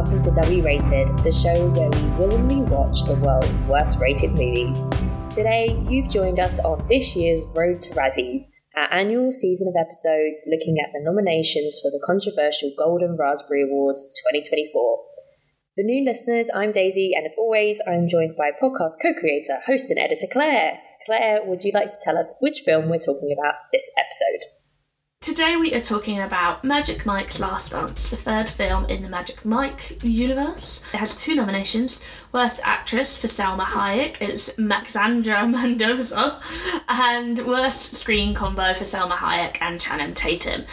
welcome to W Rated, the show where we willingly watch the world's worst rated movies. Today, you've joined us on this year's Road to Razzies, our annual season of episodes looking at the nominations for the controversial Golden Raspberry Awards 2024. For new listeners, I'm Daisy, and as always, I'm joined by podcast co-creator, host and editor Claire. Claire, would you like to tell us which film we're talking about this episode? Today we are talking about Magic Mike's Last Dance, the third film in the Magic Mike universe. It has 2 nominations. Worst Actress for Salma Hayek, it's Maxandra Mendoza, and Worst Screen Combo for Salma Hayek and Channing Tatum.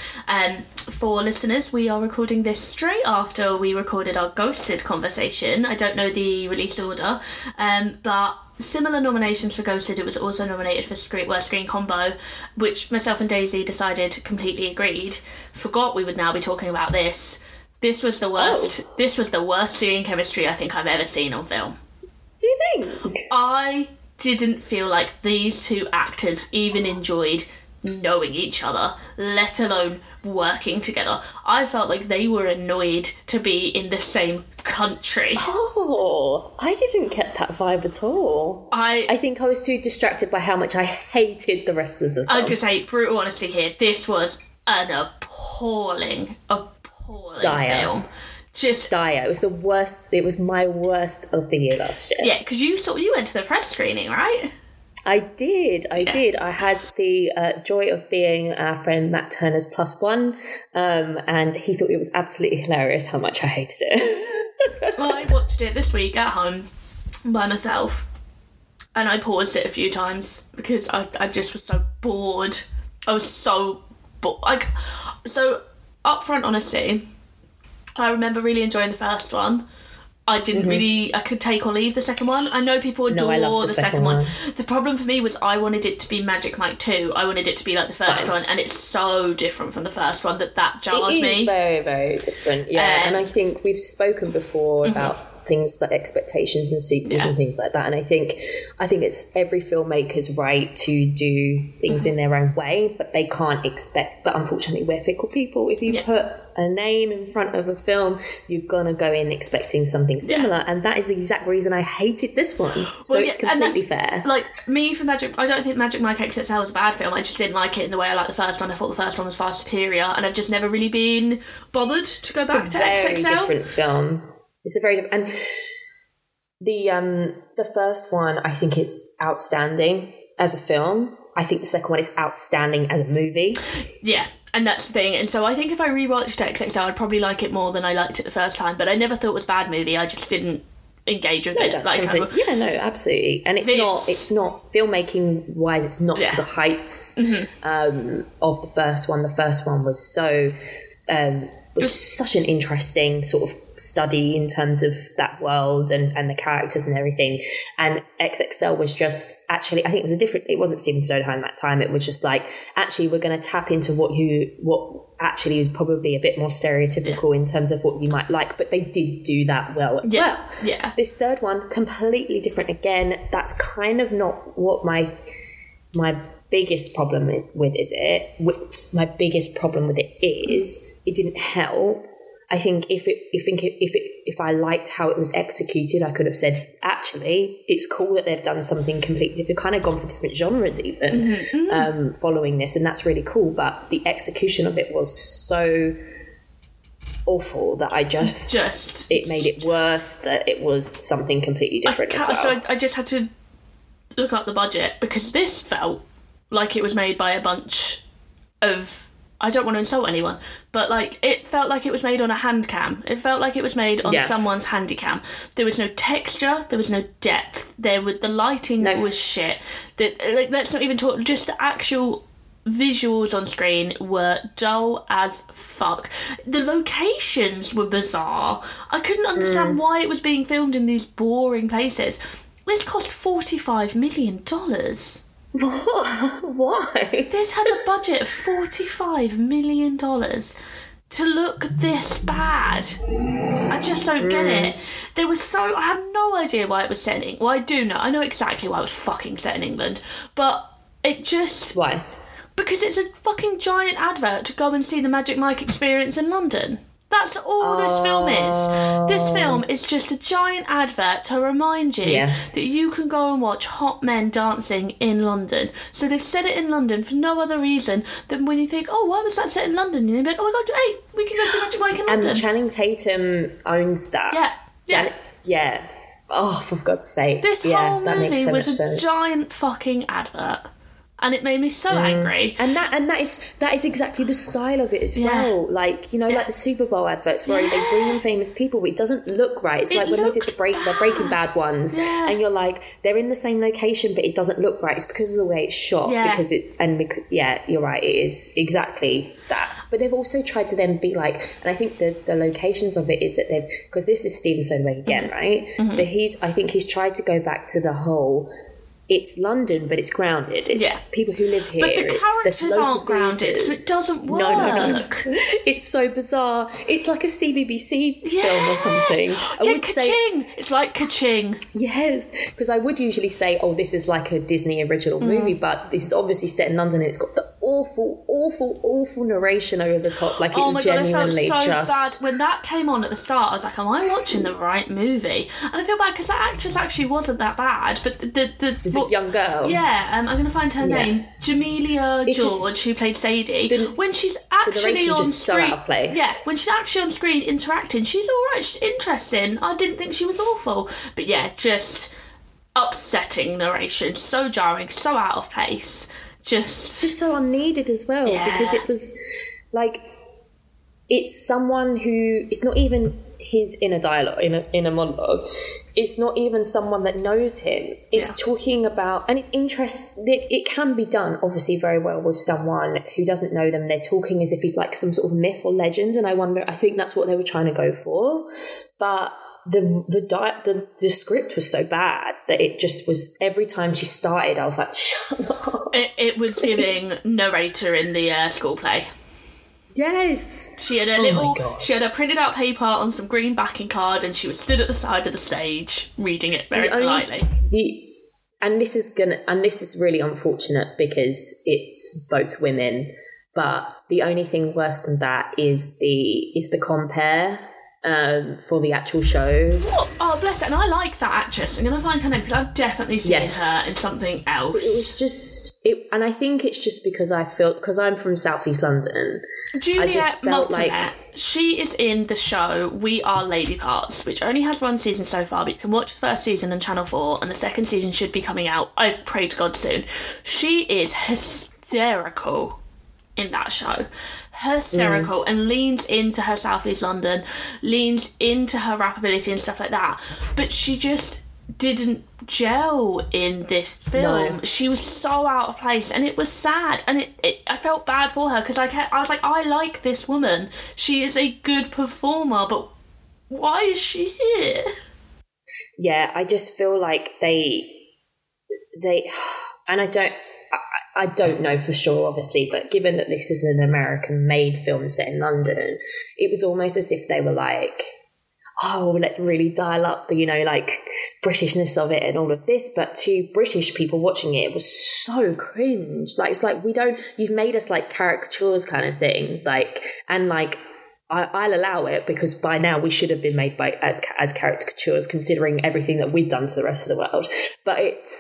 For listeners, we are recording this straight after we recorded our Ghosted conversation. I don't know the release order, but similar nominations for Ghosted. It was also nominated for Worst Screen Combo, which myself and Daisy decided completely agreed. Forgot we would now be talking about this. This was the worst. Oh. This was the worst screen chemistry I think I've ever seen on film. Do you think? I didn't feel like these 2 actors even enjoyed knowing each other, let alone working together. I felt like they were annoyed to be in the same country. Oh, I didn't get that vibe at all. I think I was too distracted by how much I hated the rest of the film. I was going to say, brutal honesty here, this was an appalling dire film. Just dire. It was the worst. It was my worst of the year last year. Yeah, because you went to the press screening, right? I did. I had the joy of being our friend Matt Turner's +1, and he thought it was absolutely hilarious how much I hated it. Well, I watched it this week at home by myself, and I paused it a few times because I just was so bored. I was so bored. So, upfront honesty, I remember really enjoying the first one. I didn't really... I could take or leave the second one. I know people adore the second one. The problem for me was I wanted it to be Magic Mike 2. I wanted it to be like the first one, and it's so different from the first one that jarred me. It is very, very different, yeah. And I think we've spoken before about things like expectations and sequels and things like that, and I think it's every filmmaker's right to do things in their own way, but they can't expect... But unfortunately, we're fickle people. If you put a name in front of a film, you're gonna go in expecting something similar, and that is the exact reason I hated this one. So it's completely fair. Like me for Magic, I don't think Magic Mike XXL was a bad film. I just didn't like it in the way I liked the first one. I thought the first one was far superior, and I've just never really been bothered to go back to XXL. It's a very different film. It's a very different, and the first one I think is outstanding as a film. I think the second one is outstanding as a movie. Yeah. And that's the thing. And so I think if I rewatched XXL, I'd probably like it more than I liked it the first time. But I never thought it was a bad movie. I just didn't engage with it. Absolutely. And it's not filmmaking wise, it's not to the heights of the first one. The first one was so was such an interesting sort of study in terms of that world and the characters and everything. And XXL was just actually, I think it wasn't Steven Sondheim that time. It was just like, actually, we're going to tap into what actually is probably a bit more stereotypical in terms of what you might like, but they did do that well as well. Yeah. This third one, completely different again. That's kind of not what my biggest problem with my biggest problem with it is it didn't help. I think if I liked how it was executed, I could have said, actually, it's cool that they've done something completely. They've kind of gone for different genres even following this, and that's really cool. But the execution of it was so awful that I just it made it worse that it was something completely different as well. So I just had to look up the budget because this felt like it was made by a bunch of... I don't want to insult anyone, but it felt like it was made on a hand cam. It felt like it was made on someone's handy cam. There was no texture, there was no depth. The lighting was shit. Let's not even talk. Just the actual visuals on screen were dull as fuck. The locations were bizarre. I couldn't understand why it was being filmed in these boring places. This cost $45 million. Why? This had a budget of $45 million to look this bad. I just don't get it. I have no idea why it was set in... Well, I do know. I know exactly why it was fucking set in England. But it just... Why? Because it's a fucking giant advert to go and see the Magic Mike experience in London. That's all this film is. This film is just a giant advert to remind you that you can go and watch hot men dancing in London. So they've set it in London for no other reason than when you think, oh, why was that set in London? And you're like, oh my God, hey, we can go see Magic Mike in London. And Channing Tatum owns that. Yeah. Oh, for God's sake. This whole movie was a giant fucking advert. And it made me so angry. And that is exactly the style of it as well. Like, you know, like the Super Bowl adverts where they bring in famous people, but it doesn't look right. It's like when they did the Breaking Bad ones, and you're like, they're in the same location, but it doesn't look right. It's because of the way it's shot. You're right. It is exactly that. But they've also tried to then be like, and I think the locations of it is that they've, because this is Steven Soderbergh again, right? So I think he's tried to go back to the whole, it's London, but it's grounded. It's people who live here. But the characters aren't grounded, so it doesn't work. No. It's so bizarre. It's like a CBBC film or something. Ka-ching! It's like Ka-ching. Yes, because I would usually say, oh, this is like a Disney original movie, but this is obviously set in London and it's got the awful narration over the top. Like, oh it my genuinely God, I felt so just... bad. When that came on at the start, I was like, am I watching the right movie? And I feel bad because that actress actually wasn't that bad, but the young girl. Yeah, I'm going to find her name. Jamelia George, who played Sadie. When she's actually on just screen, so out of place. Yeah, when she's actually on screen interacting, she's all right. She's interesting. I didn't think she was awful, but yeah, just upsetting narration, so jarring, so out of place. Just so unneeded as well, because it was like, it's someone who, it's not even his inner dialogue in a monologue. It's not even someone that knows him. It's talking about, and it's interesting. It can be done obviously very well with someone who doesn't know them. They're talking as if he's like some sort of myth or legend, and I think that's what they were trying to go for, but the script was so bad that it just was, every time she started I was like, shut up. It was giving narrator in the school play. Yes, she had she had a printed out paper on some green backing card, and she was stood at the side of the stage reading it very politely. And this is really unfortunate because it's both women, but the only thing worse than that is the compare for the actual show. Oh, bless her. And I like that actress. I'm going to find her name because I've definitely seen her in something else. But it was just... and I think it's just because because I'm from South East London. Juliet Martinet, she is in the show We Are Lady Parts, which only has one season so far, but you can watch the first season on Channel 4, and the second season should be coming out, I pray to God, soon. She is hysterical in that show. Hysterical, and leans into her South East London, leans into her rap ability and stuff like that. But she just didn't gel in this film. No. She was so out of place, and it was sad, and I felt bad for her because I was like, I like this woman. She is a good performer, but why is she here? Yeah, I just feel like they and I don't know for sure, obviously, but given that this is an American-made film set in London, it was almost as if they were like, oh, let's really dial up the, like, Britishness of it and all of this. But to British people watching it, it was so cringe. Like, it's like, you've made us like caricatures kind of thing. Like, and like, I'll allow it because by now we should have been made as caricatures considering everything that we've done to the rest of the world. But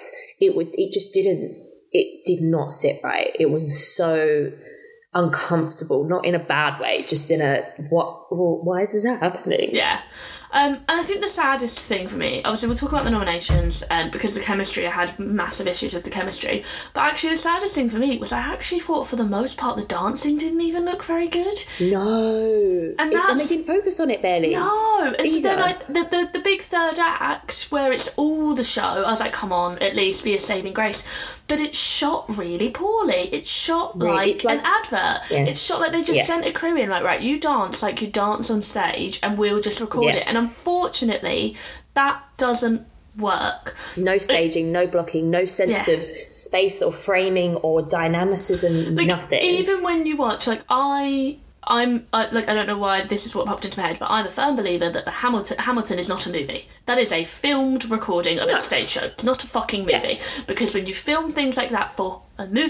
it did not sit right. It was so uncomfortable, not in a bad way, just in a, why is this happening? Yeah. And I think the saddest thing for me, obviously we'll talk about the nominations, because the chemistry, I had massive issues with the chemistry, but actually the saddest thing for me was I actually thought for the most part the dancing didn't even look very good. No. And they didn't focus on it barely. No. And so then the big third act, where it's all the show, I was like, come on, at least be a saving grace. But it's shot really poorly. It's shot like an advert. Yeah. It's shot like they just sent a crew in, like, right, you dance like you dance on stage and we'll just record it. And unfortunately, that doesn't work. No staging, no blocking, no sense of space or framing or dynamicism, like, nothing. Even when you watch, like, I don't know why this is what popped into my head, but I'm a firm believer that the Hamilton is not a movie. That is a filmed recording of a stage show. It's not a fucking movie. Because when you film things like that for a movie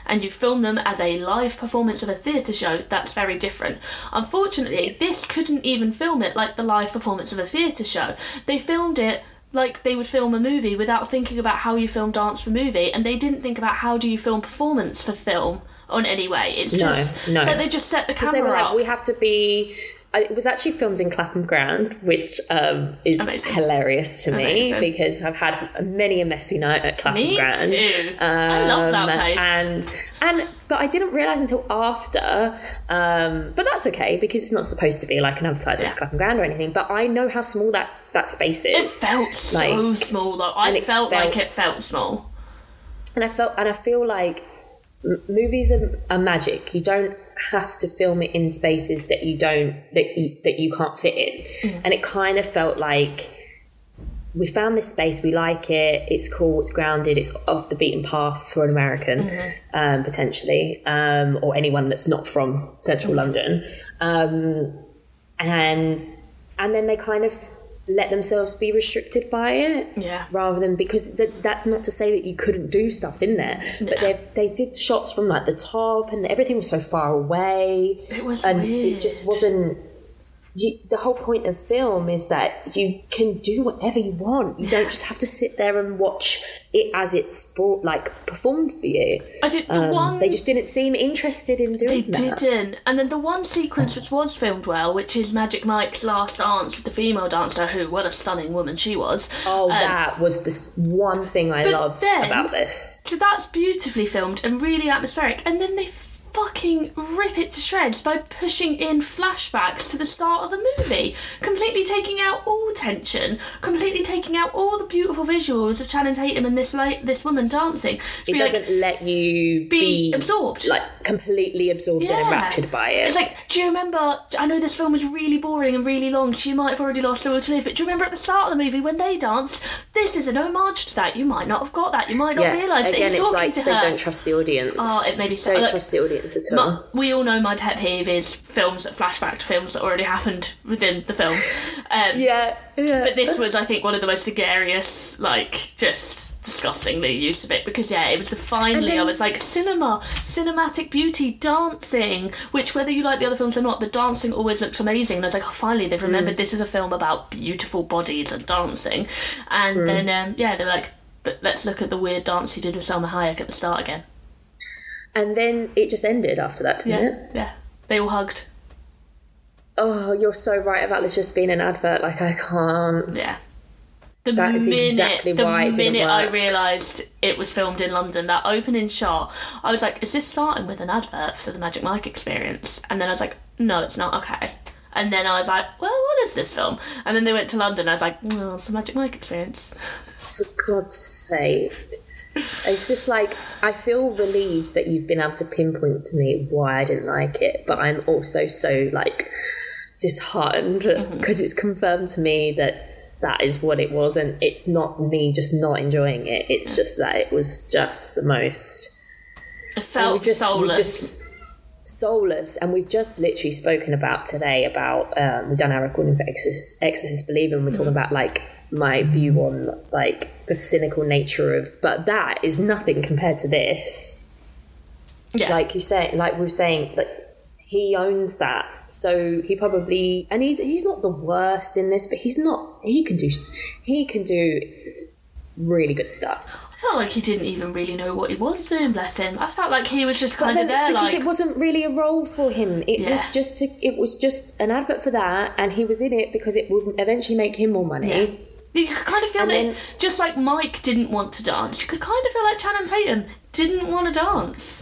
and you film them as a live performance of a theatre show, that's very different. Unfortunately, this couldn't even film it like the live performance of a theatre show. They filmed it like they would film a movie without thinking about how you film dance for movie, and they didn't think about how do you film performance for film on any way. It's just so they just set the camera they were like, up. We have to be. It was actually filmed in Clapham Ground, which is Amazing. Hilarious to me because I've had many a messy night at Clapham Ground. Me too. I love that place. But I didn't realise until after. But that's okay because it's not supposed to be like an advertisement for Clapham Ground or anything. But I know how small that space is. It felt so small though. I felt like it felt small. And I feel like movies are magic. You don't have to film it in spaces that you can't fit in. And it kind of felt like we found this space, we like it, it's cool, it's grounded, it's off the beaten path for an American, potentially, or anyone that's not from central London. And then they kind of let themselves be restricted by it, rather than, because that's not to say that you couldn't do stuff in there, but they did shots from like the top, and everything was so far away. It was and weird. It just wasn't. The whole point of film is that you can do whatever you want. You don't just have to sit there and watch it as it's performed for you. I think they just didn't seem interested in doing that. They didn't. And then the one sequence which was filmed well, which is Magic Mike's last dance with the female dancer, who, what a stunning woman she was. Oh, that was this one thing I loved about this. So that's beautifully filmed and really atmospheric. And then they fucking rip it to shreds by pushing in flashbacks to the start of the movie, completely taking out all tension, completely taking out all the beautiful visuals of Channing Tatum and this woman dancing. It doesn't let you be absorbed, like completely absorbed and enraptured by it. It's like, do you remember, I know this film was really boring and really long, so you might have already lost the will to live, but do you remember at the start of the movie when they danced? This is an homage to that. You might not have got that. You might not realise that he's talking to her. They don't trust the audience. Oh, it made me so... Don't trust the audience at all. We all know my pet peeve is films that flashback to films that already happened within the film. But this was, I think, one of the most egregious, just disgustingly used of it, because it was I was like, cinematic beauty, dancing, which, whether you like the other films or not, the dancing always looks amazing. And I was like, oh, finally they've remembered this is a film about beautiful bodies and dancing. And then they're like, but let's look at the weird dance he did with Salma Hayek at the start again. And then it just ended after that, didn't it? Yeah. They all hugged. Oh, you're so right about this just being an advert. Like, I can't. Yeah. That is exactly why it didn't work. The minute I realised it was filmed in London, that opening shot, I was like, is this starting with an advert for the Magic Mike experience? And then I was like, no, it's not. Okay. And then I was like, well, what is this film? And then they went to London. I was like, oh, it's the Magic Mike experience. For God's sake. It's just like, I feel relieved that you've been able to pinpoint for me why I didn't like it, but I'm also so disheartened because it's confirmed to me that is what it was, and it's not me just not enjoying it, it's just that it was just the most... It felt soulless. Soulless. And we've just literally spoken about today about we've done our recording for Exorcist Believer, and we're talking about my view on the cynical nature of, but that is nothing compared to this. Like you say, like we were saying, that he owns that, so he probably, and he's not the worst in this, but he can do really good stuff. I felt like he didn't even really know what he was doing, bless him. I felt like he was just kind of there, because it wasn't really a role for him. It was just an advert for that, and he was in it because it would eventually make him more money. You could kind of feel just like Mike didn't want to dance, you could kind of feel like Channing Tatum didn't want to dance.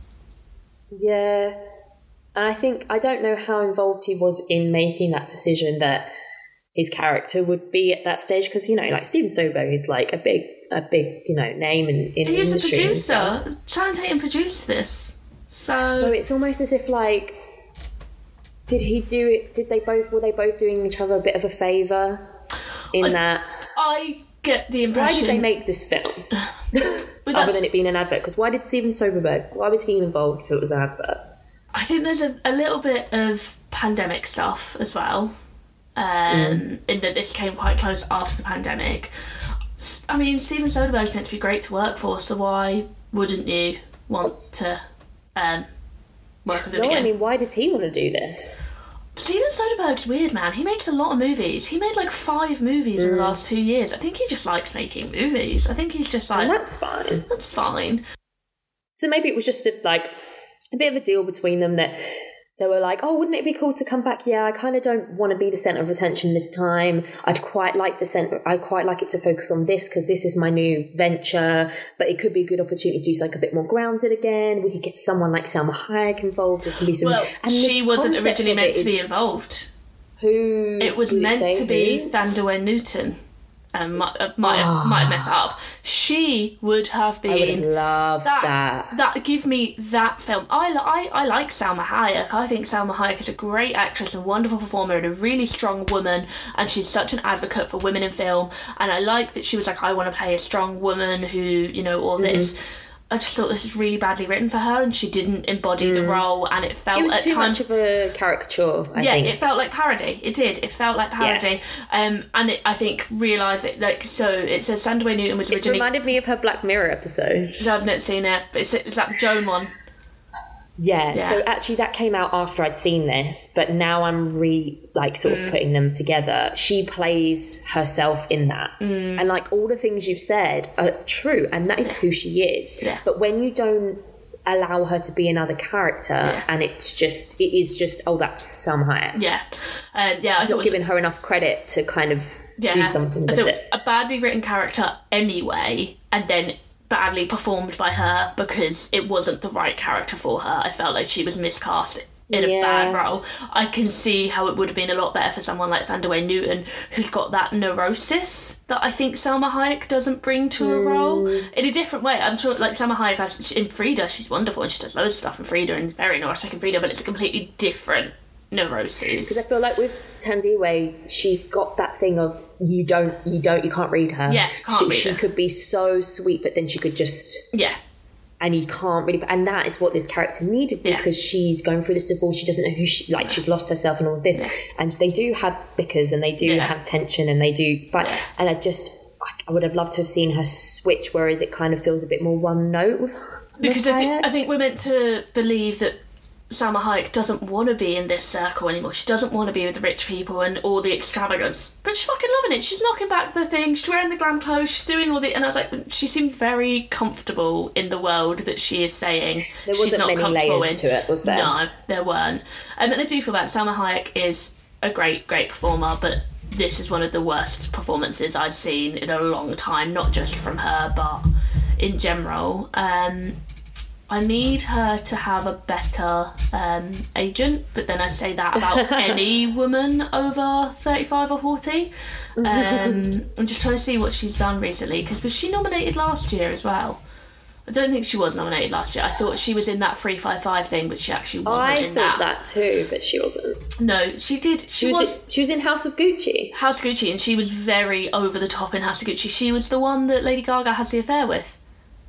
Yeah. And I don't know how involved he was in making that decision that his character would be at that stage, because, Steven Soderbergh is a big name in the industry. He's a producer. Channing Tatum produced this. So it's almost as if did he do it? Were they both doing each other a bit of a favour in that? I get the impression. Why did they make this film? Other than it being an advert? Because why did Steven Soderbergh, why was he involved if it was an advert? I think there's a little bit of pandemic stuff as well. In that this came quite close after the pandemic. I mean, Steven Soderbergh's meant to be great to work for, so why wouldn't you want to work with him No, again. I mean, why does he want to do this? Steven Soderbergh's weird, man. He makes a lot of movies. He made like 5 movies in the last 2 years. I think he just likes making movies. I think he's just like... And that's fine. That's fine. So maybe it was just a bit of a deal between them that they were like, oh, wouldn't it be cool to come back? Yeah, I kind of don't want to be the centre of attention this time. I'd quite like it to focus on this because this is my new venture, but it could be a good opportunity to do something a bit more grounded again. We could get someone like Salma Hayek involved. There can be some... Well, and she wasn't concept originally of meant it to be is- involved. Who? It was did meant say to be who? Thandua Newton. Might have messed up. She would have been... I would have loved that. That give me that film. I like Salma Hayek. I think Salma Hayek is a great actress and wonderful performer and a really strong woman, and she's such an advocate for women in film. And I like that she was like, I want to play a strong woman who, you know, all this. I just thought this was really badly written for her, and she didn't embody the role, and it felt It was at too times... much of a caricature, I think. It felt like parody. It did. It felt like parody. And I think realised it, like, so it says Thandua Newton was It originally... reminded me of her Black Mirror episode. I've not seen it, but is that the Joan one? Yeah, so actually that came out after I'd seen this, but now I'm sort of putting them together. She plays herself in that. And like all the things you've said are true, and that is who she is. Yeah. But when you don't allow her to be another character and it is just, oh, that's Salma Hayek. Yeah. I It's thought not giving her enough credit to kind of do something I with thought it was it. a badly written character anyway, and then badly performed by her because it wasn't the right character for her. I felt like she was miscast in a bad role. I can see how it would have been a lot better for someone like Thandua Newton, who's got that neurosis that I think Salma Hayek doesn't bring to a role in a different way. I'm sure, like Salma Hayek has, in Frida, she's wonderful and she does loads of stuff in Frida and very neurotic in Frida, but it's a completely different neuroses. Because I feel like with Thandua, she's got that thing of you can't read her. Yeah, can't read she her. could be so sweet, but then she could just... Yeah. And you can't really... And that is what this character needed because she's going through this divorce. She doesn't know who she... Like, she's lost herself and all of this. Yeah. And they do have bickers and they do have tension and they do fight. Yeah. And I would have loved to have seen her switch, whereas it kind of feels a bit more one note with her. Because I think we're meant to believe that Salma Hayek doesn't want to be in this circle anymore. She doesn't want to be with the rich people and all the extravagance. But she's fucking loving it. She's knocking back the thing. She's wearing the glam clothes. She's doing all the... And I was like, she seemed very comfortable in the world that she is saying there she's wasn't not many comfortable layers in. to it, was there? No, there weren't. And I do feel bad. Salma Hayek is a great, great performer, but this is one of the worst performances I've seen in a long time, not just from her, but in general. I need her to have a better agent, but then I say that about any woman over 35 or 40. I'm just trying to see what she's done recently, because was she nominated last year as well? I don't think she was nominated last year. I thought she was in that 355 thing, but she actually wasn't in that. I thought that too, but she wasn't. No, she did. She was in House of Gucci. House of Gucci, and she was very over the top in House of Gucci. She was the one that Lady Gaga has the affair with.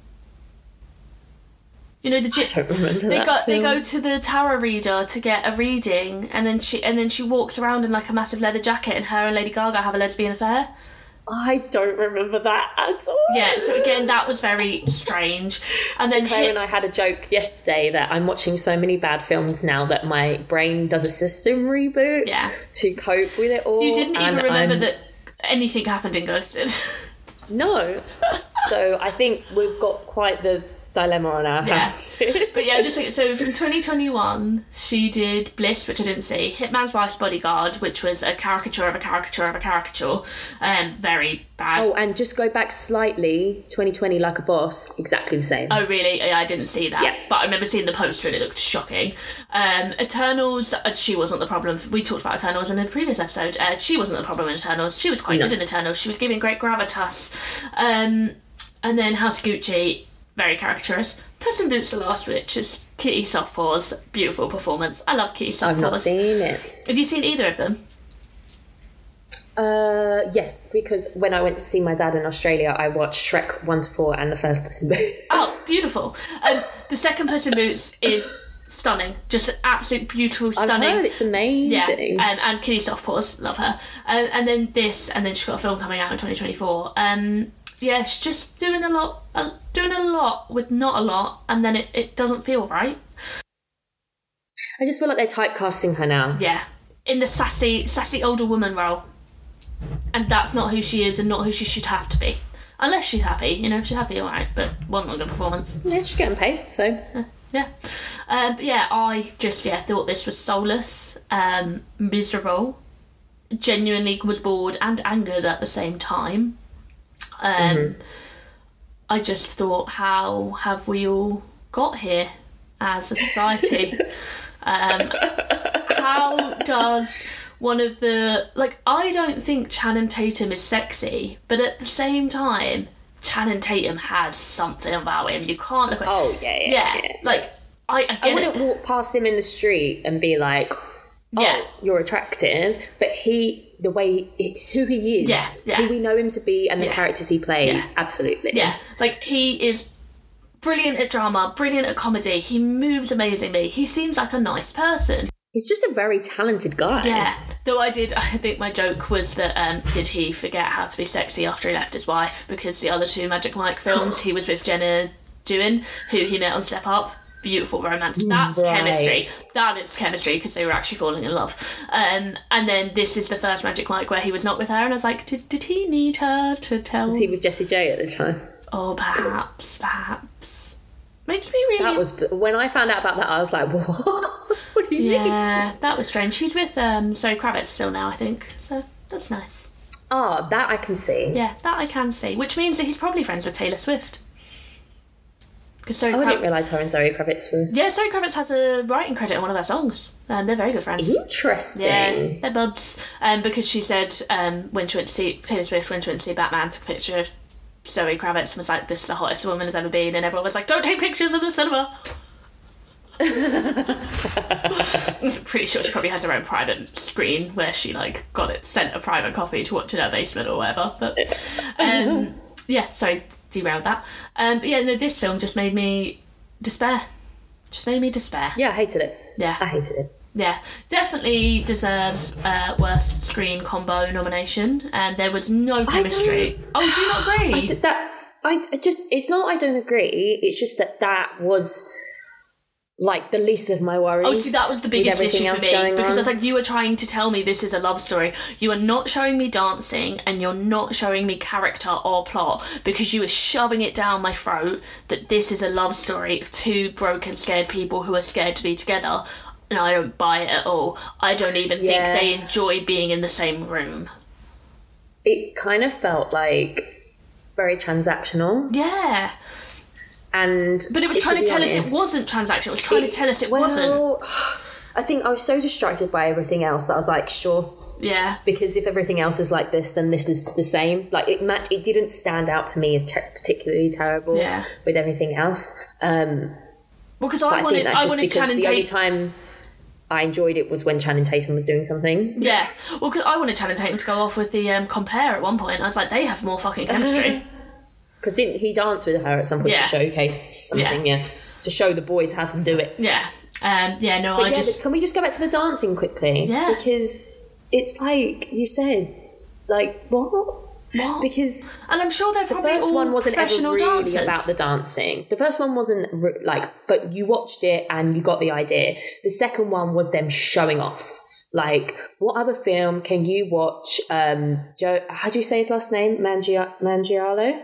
You know, I don't remember that. They go to the tarot reader to get a reading, and then she walks around in like a massive leather jacket, and her and Lady Gaga have a lesbian affair. I don't remember that at all. Yeah, so again, that was very strange. And then Claire and I had a joke yesterday that I'm watching so many bad films now that my brain does a system reboot to cope with it all. You didn't even remember that anything happened in Ghosted. No. So I think we've got quite the dilemma on our hands. But yeah, just like, so from 2021 she did Bliss, which I didn't see, Hitman's Wife's Bodyguard, which was a caricature of a caricature of a caricature, very bad. Oh, and just go back slightly, 2020 Like a Boss, exactly the same. Oh really? Yeah, I didn't see that. But I remember seeing the poster and it looked shocking. Eternals, she wasn't the problem. We talked about Eternals in a previous episode. She wasn't the problem in Eternals. She was quite good in Eternals. She was giving great gravitas. And then House of Gucci, very caricaturous. Puss in Boots: The Last Witch is Kitty Softpaws, beautiful performance. I love Kitty Softpaws. I've not seen it. Have you seen either of them? Yes, because when I went to see my dad in Australia, I watched Shrek 1 to 4 and the first Puss in Boots. Oh, beautiful. The second Puss in Boots is stunning. Just an absolute beautiful, stunning. I've heard it's amazing. Yeah, and Kitty Softpaws, love her. And then this, and then she's got a film coming out in 2024. she's just doing a lot with not a lot, and then it doesn't feel right. I just feel like they're typecasting her now. Yeah, in the sassy older woman role, and that's not who she is, and not who she should have to be. Unless she's happy, if she's happy, all right. But wasn't a good performance. Yeah, she's getting paid, so yeah. But yeah, I just thought this was soulless, miserable. Genuinely was bored and angered at the same time. I just thought, how have we all got here as a society? How does one of the... I don't think Channing Tatum is sexy, but at the same time, Channing Tatum has something about him. You can't look at... Oh, yeah. I wouldn't walk past him in the street and be like, you're attractive, but the way who he is, who we know him to be, and the characters he plays, absolutely. Yeah, he is brilliant at drama, brilliant at comedy. He moves amazingly. He seems like a nice person. He's just a very talented guy. Yeah, though I think my joke was that did he forget how to be sexy after he left his wife? Because the other two Magic Mike films, he was with Jenna Dewan, who he met on Step Up. Beautiful romance. That's chemistry. That is chemistry, because they were actually falling in love. And then this is the first Magic Mike where he was not with her, and I was like, did he need her to tell? Was he with Jessie J at the time? Oh, perhaps. Makes me really... That was... When I found out about that, I was like, what? What do you mean? Yeah, that was strange. He's with Zoe Kravitz still now, I think. So that's nice. Oh, that I can see. Yeah, that I can see. Which means that he's probably friends with Taylor Swift. I didn't realise her and Zoe Kravitz were... Yeah, Zoe Kravitz has a writing credit on one of her songs. They're very good friends. Interesting. Yeah, they're buds. Because she said when she went to see... Taylor Swift, when she went to see Batman, took a picture of Zoe Kravitz and was like, this is the hottest woman has ever been, and everyone was like, don't take pictures in the cinema. I'm pretty sure she probably has her own private screen where she got it sent a private copy to watch in her basement or whatever. But yeah, sorry, derailed that. But yeah, no, this film just made me despair. Yeah, I hated it. Yeah, I hated it. Yeah, definitely deserves worst screen combo nomination. And there was no chemistry. Oh, do you not agree? It's not I don't agree. It's just that was the least of my worries. Oh, see, that was the biggest issue for me, because I was like, you are trying to tell me this is a love story. You are not showing me dancing, and you're not showing me character or plot, because you are shoving it down my throat that this is a love story of two broken, scared people who are scared to be together. And I don't buy it at all. I don't even think they enjoy being in the same room. It kind of felt very transactional. Yeah. But it was trying to tell us it wasn't transactional. It was trying to tell us it wasn't. I think I was so distracted by everything else that I was like, sure. Yeah. Because if everything else is like this, then this is the same. It didn't stand out to me as particularly terrible with everything else. Because I wanted Channing Tatum. The only time I enjoyed it was when Channing Tatum was doing something. Yeah. Well, because I wanted Channing Tatum to go off with the compare at one point. I was like, they have more fucking chemistry. Because didn't he dance with her at some point to showcase something? Yeah. To show the boys how to do it. Yeah. Can we just go back to the dancing quickly? Yeah. Because it's like you said, what? What? Because and I'm sure they're probably the first one wasn't professional ever really dancers. about the dancing. The first one wasn't but you watched it and you got the idea. The second one was them showing off. What other film can you watch? Joe, how do you say his last name? Manganiello.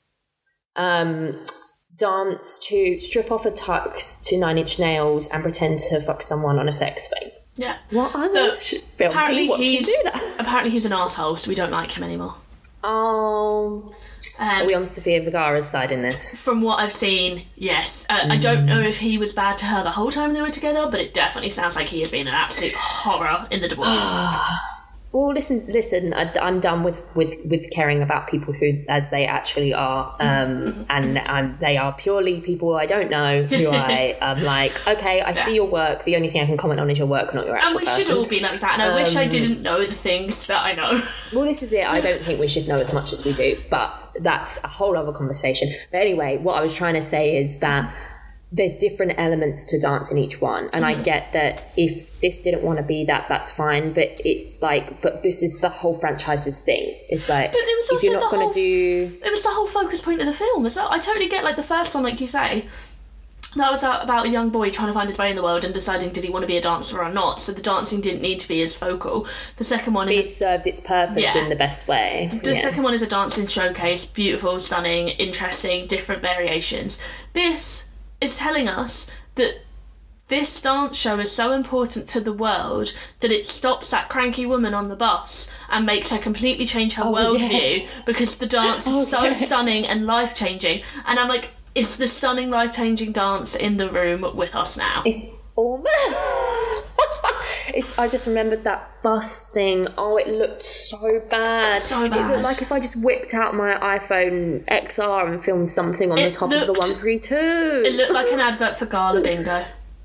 Dance to strip off a tux to 9 Inch Nails and pretend to fuck someone on a sex swing. Yeah. What other film can you watch to do that? Apparently he's an arsehole, so we don't like him anymore. Oh. Are we on Sofia Vergara's side in this? From what I've seen, yes. I don't know if he was bad to her the whole time they were together, but it definitely sounds like he has been an absolute horror in the divorce. Well, listen. I'm done with caring about people who, as they actually are, and they are purely people I don't know. Who I am okay, I see your work. The only thing I can comment on is your work, not your actual person. And we should all be like that. And I wish I didn't know the things that I know. Well, this is it. I don't think we should know as much as we do, but that's a whole other conversation. But anyway, what I was trying to say is that there's different elements to dance in each one, and I get that if this didn't want to be that, that's fine, but it's like, but this is the whole franchise's thing. It's like, But it was if you're also not going to do... It was the whole focus point of the film as well. I totally get, like, the first one, like you say, that was about a young boy trying to find his way in the world and deciding did he want to be a dancer or not, so the dancing didn't need to be as focal. The second one is... It served its purpose in the best way. The second one is a dancing showcase, beautiful, stunning, interesting, different variations. This is telling us that this dance show is so important to the world that it stops that cranky woman on the bus and makes her completely change her worldview because the dance is so stunning and life-changing. And I'm like, is the stunning, life-changing dance in the room with us now? It's all... I just remembered that bus thing. Oh, it looked so bad. So bad. It looked like if I just whipped out my iPhone XR and filmed something on the top of the 132. It looked like an advert for Gala Bingo.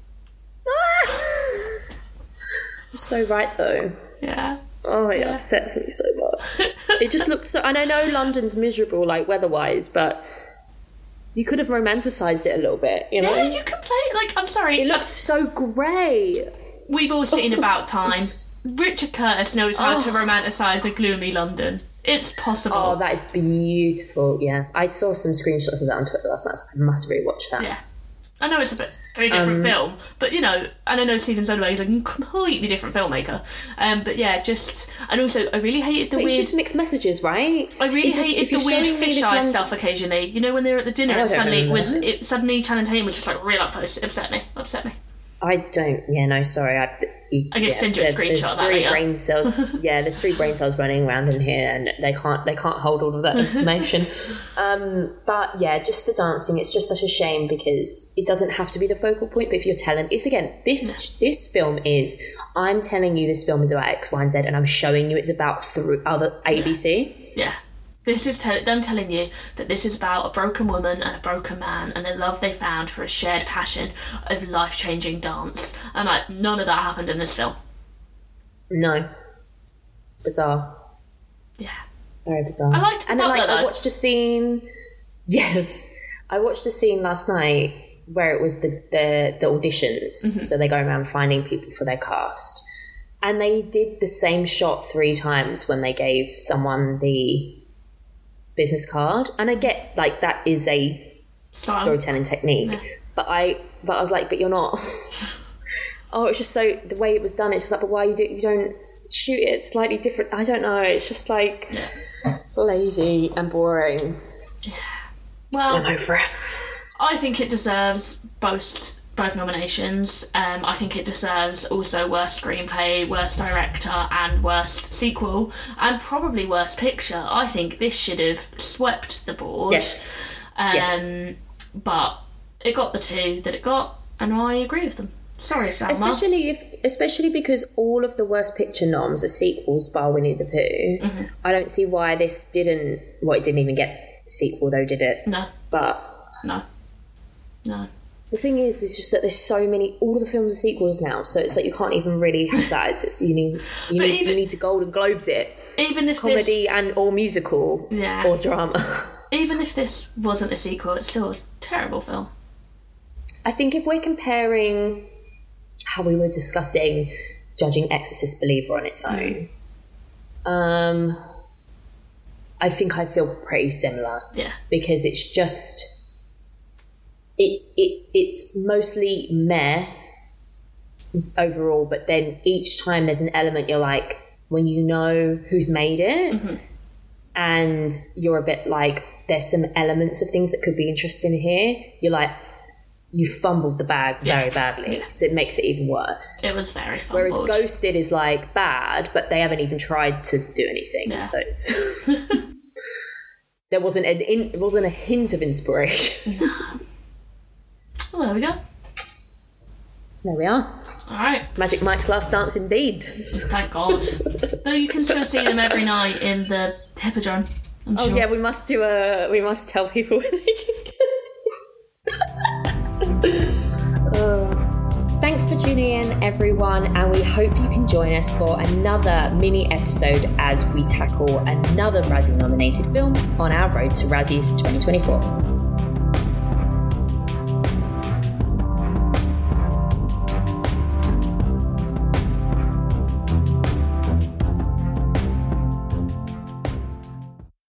You're so right, though. Yeah. Oh, it upsets me so much. It just looked so... And I know London's miserable, like, weather-wise, but you could have romanticised it a little bit, you know? Yeah, you can play... Like, I'm sorry. It looked so grey. We've all seen About Time. Richard Curtis knows how to romanticise a gloomy London. It's possible. Oh, that is beautiful, yeah. I saw some screenshots of that on Twitter last night, so I must rewatch that. Yeah. I know it's a very different film, but, you know, and I know Steven Soderbergh is a completely different filmmaker. But, yeah, just... And also, I really hated the weird... It's just mixed messages, right? I really hated the weird fisheye stuff occasionally. You know, when they're at the dinner and suddenly Channing Tatum was just, like, real up close. It upset me. I don't... Yeah, no, sorry. I guess send you a screenshot of that later. Brain cells. Yeah, there's 3 brain cells running around in here, and they can't hold all of that information. But yeah, just the dancing. It's just such a shame because it doesn't have to be the focal point. But if you're telling, it's again this film is. I'm telling you this film is about X, Y, and Z, and I'm showing you it's about through other ABC. Yeah. This is them telling you that this is about a broken woman and a broken man and the love they found for a shared passion of life-changing dance. I'm like, none of that happened in this film. No. Bizarre. Yeah. Very bizarre. I liked the butler, though. I watched a scene... Yes. I watched a scene last night where it was the auditions. So they go around finding people for their cast. And they did the same shot 3 times when they gave someone the business card, and I get like that is a storytelling technique, but I was like, but you're not. It's just so the way it was done. It's just like, but why you don't shoot it slightly different? I don't know. It's just like lazy and boring. Yeah. Well, I'm over it. I think it deserves both nominations. I think it deserves also worst screenplay, worst director, and worst sequel, and probably worst picture. I think this should have swept the board. Yes. But it got the 2 that it got, and I agree with them. Sorry, Salma. Especially because all of the worst picture noms are sequels, bar Winnie the Pooh. I don't see why this didn't. Well, it didn't even get a sequel, though, did it? No. But no. The thing is, it's just that there's so many. All of the films are sequels now, so it's like you can't even really have that. You need to Golden Globes it. Even if comedy or musical, or drama. Even if this wasn't a sequel, it's still a terrible film. I think if we're comparing how we were discussing judging Exorcist Believer on its own, I think I feel pretty similar. Yeah, because it's just. It's mostly meh overall, but then each time there's an element you're like, when you know who's made it, and you're a bit like, there's some elements of things that could be interesting here, you're like, you fumbled the bag very badly, so it makes it even worse. It was very fumbled. Whereas Ghosted is like bad, but they haven't even tried to do anything, so it's there wasn't a hint of inspiration. Well, there we go. There we are. All right. Magic Mike's Last Dance indeed. Thank God. Though you can still see them every night in the Hippodrome, I'm sure. Oh yeah, we must tell people where they can get. Thanks for tuning in, everyone, and we hope you can join us for another mini episode as we tackle another Razzie nominated film on our road to Razzies 2024.